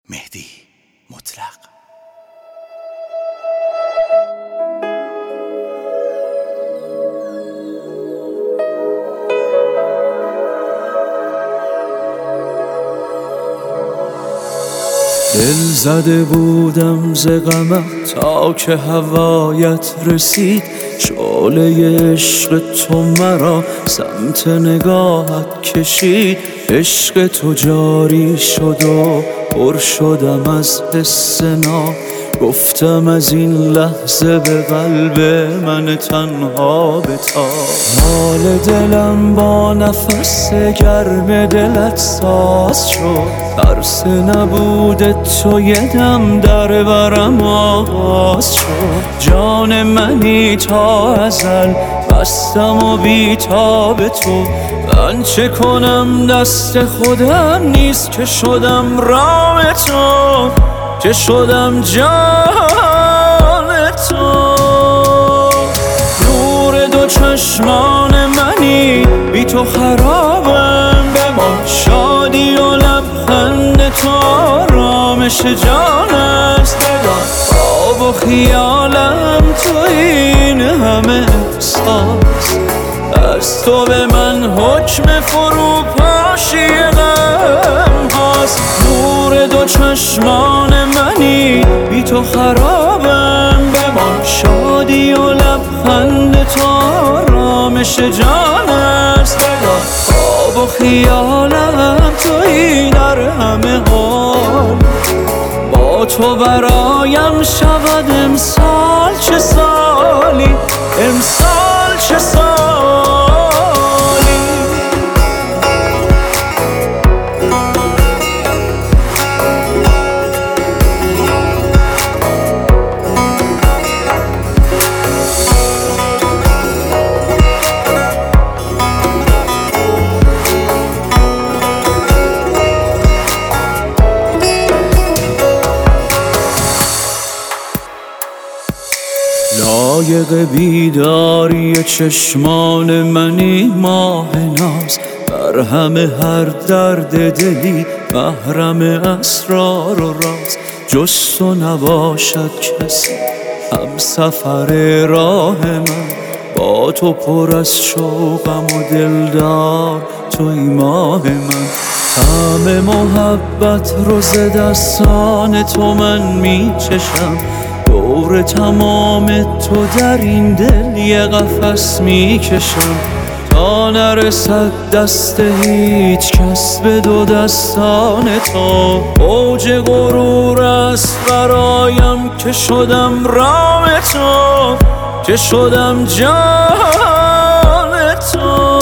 مهدی مطلق. دل زده بودم ز غمت تا که هوایت رسید، شعله عشق تو مرا سمت نگاهت کشید. عشق تو جاری شد و پر شدم از حس ناب، گفتم از این لحظه به قلب من تنها بتاب. حال دلم با نفس گرم دلت ساز شد، ترس نبود تو یه دم در برم آغاز شد. جان منی تا ازل بستم و بیتاب تو، من چه کنم دست خودم نیست که شدم رام تو، که شدم جان تو. نور دو چشمان منی بی تو خرابم، بمان شادی و لبخند تو آرامش جان است. بدان خواب و خیالم تو این همه احساس، از تو به من حکم فروپاشی غم هاست. نور دو چشمان منی بی تو خرابم، بمان شادی و لبخند تو آرامش جان است. بدان خواب و خیالم تویی در همه حال، با تو برایم شود امسال چه سالی، امسال چه سالی. لایق بیداری چشمان منی ماه ناز، بر همه هر درد دلی محرم اسرار و راز. جز تو نباشد کسی هم سفر راه من، با تو پر از شوقم و دلدار توی ماه من. طعم محبت رو ز دستان تو من میچشم، دور تمام تو در این دل یه قفس میکشم. تا نرسد دست هیچ کس به دو دستان تو، اوج غرور است برایم که شدم رام تو، که شدم جان تو.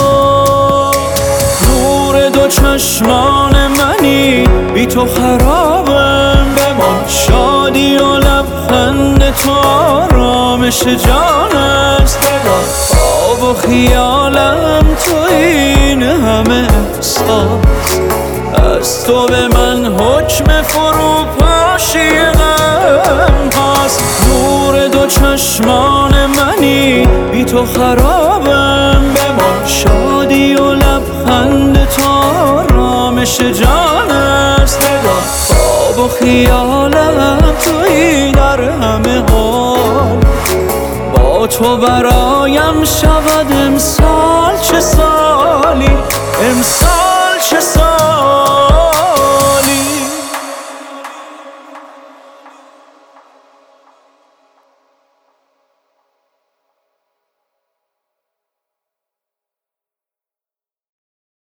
نور دو چشمان منی بی تو خرابم، بمان شادی و لبخند تو آرامش جان است. بدان خواب و خیالم تو این همه احساس، از تو به من حکم فروپاشی غم هاست. نور دو چشمان منی بی تو خرابم، بمان شادی و لبخند تو آرامش جان است. بدان خواب و خیالم تویی در همه حال، با تو برایم شود امسال چه سالی، امسال چه سالی.